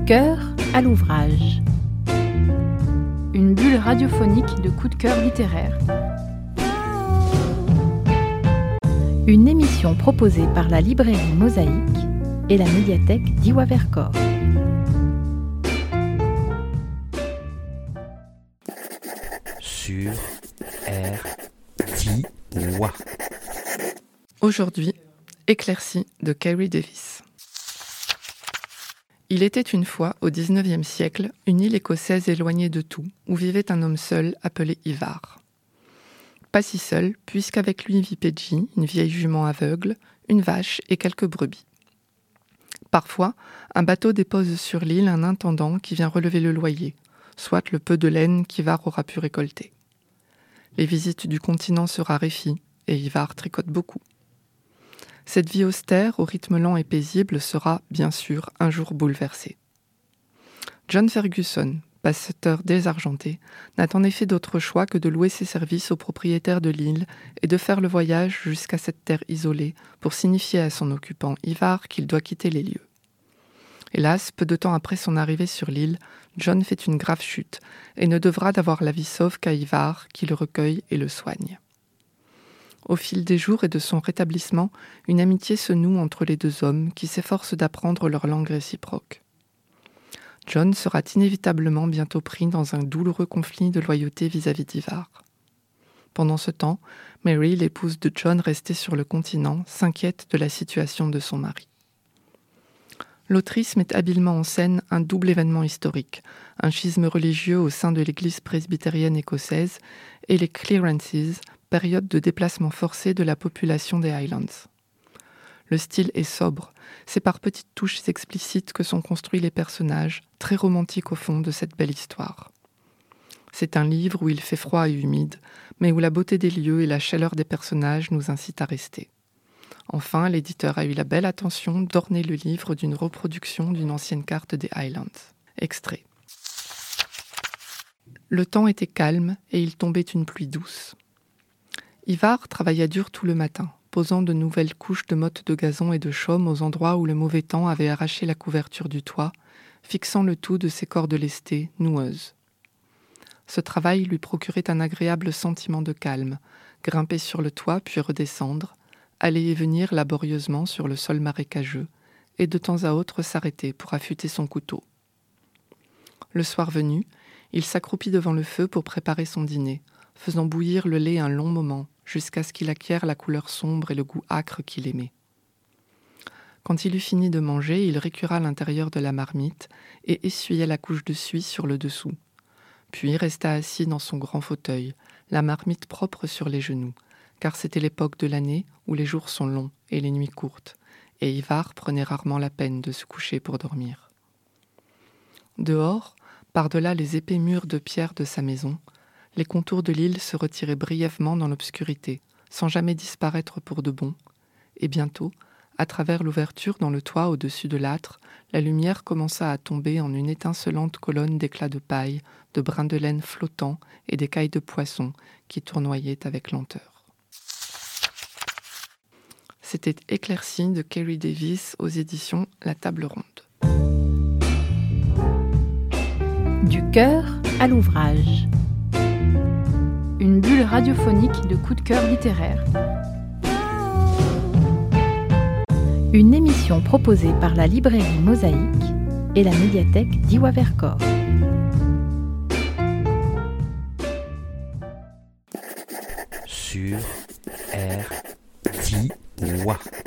cœur à l'ouvrage. Une bulle radiophonique de coups de cœur littéraire. Une émission proposée par la librairie Mosaïque et la médiathèque d'Iwa Vercors. Sur R.T.W. Aujourd'hui, Éclaircie de Carrie Davis. Il était une fois, au XIXe siècle, une île écossaise éloignée de tout, où vivait un homme seul appelé Ivar. Pas si seul, puisqu'avec lui vit Peggy, une vieille jument aveugle, une vache et quelques brebis. Parfois, un bateau dépose sur l'île un intendant qui vient relever le loyer, soit le peu de laine qu'Ivar aura pu récolter. Les visites du continent se raréfient, et Ivar tricote beaucoup. Cette vie austère, au rythme lent et paisible, sera, bien sûr, un jour bouleversée. John Ferguson, pasteur désargenté, n'a en effet d'autre choix que de louer ses services aux propriétaires de l'île et de faire le voyage jusqu'à cette terre isolée pour signifier à son occupant Ivar qu'il doit quitter les lieux. Hélas, peu de temps après son arrivée sur l'île, John fait une grave chute et ne devra d'avoir la vie sauve qu'à Ivar qui le recueille et le soigne. Au fil des jours et de son rétablissement, une amitié se noue entre les deux hommes qui s'efforcent d'apprendre leur langue réciproque. John sera inévitablement bientôt pris dans un douloureux conflit de loyauté vis-à-vis d'Ivar. Pendant ce temps, Mary, l'épouse de John restée sur le continent, s'inquiète de la situation de son mari. L'autrice met habilement en scène un double événement historique, un schisme religieux au sein de l'église presbytérienne écossaise et les clearances, période de déplacement forcé de la population des Highlands. Le style est sobre, c'est par petites touches explicites que sont construits les personnages, très romantiques au fond de cette belle histoire. C'est un livre où il fait froid et humide, mais où la beauté des lieux et la chaleur des personnages nous incitent à rester. Enfin, l'éditeur a eu la belle attention d'orner le livre d'une reproduction d'une ancienne carte des Highlands. Extrait. Le temps était calme et il tombait une pluie douce. Ivar travailla dur tout le matin, posant de nouvelles couches de mottes de gazon et de chaume aux endroits où le mauvais temps avait arraché la couverture du toit, fixant le tout de ses cordes lestées, noueuses. Ce travail lui procurait un agréable sentiment de calme, grimper sur le toit puis redescendre, aller et venir laborieusement sur le sol marécageux, et de temps à autre s'arrêter pour affûter son couteau. Le soir venu, il s'accroupit devant le feu pour préparer son dîner, faisant bouillir le lait un long moment, jusqu'à ce qu'il acquiert la couleur sombre et le goût âcre qu'il aimait. Quand il eut fini de manger, il récura l'intérieur de la marmite et essuya la couche de suie sur le dessous. Puis resta assis dans son grand fauteuil, la marmite propre sur les genoux, car c'était l'époque de l'année où les jours sont longs et les nuits courtes, et Ivar prenait rarement la peine de se coucher pour dormir. Dehors, par-delà les épais murs de pierre de sa maison, les contours de l'île se retiraient brièvement dans l'obscurité, sans jamais disparaître pour de bon, et bientôt, à travers l'ouverture dans le toit au-dessus de l'âtre, la lumière commença à tomber en une étincelante colonne d'éclats de paille, de brins de laine flottants et d'écailles de poisson qui tournoyaient avec lenteur. C'était Éclaircie de Carrie Davis aux éditions La Table Ronde. Du cœur à l'ouvrage. Une bulle radiophonique de coups de cœur littéraire. Une émission proposée par la librairie Mosaïque et la médiathèque d'Iwa Vercors. Sur R.T.W.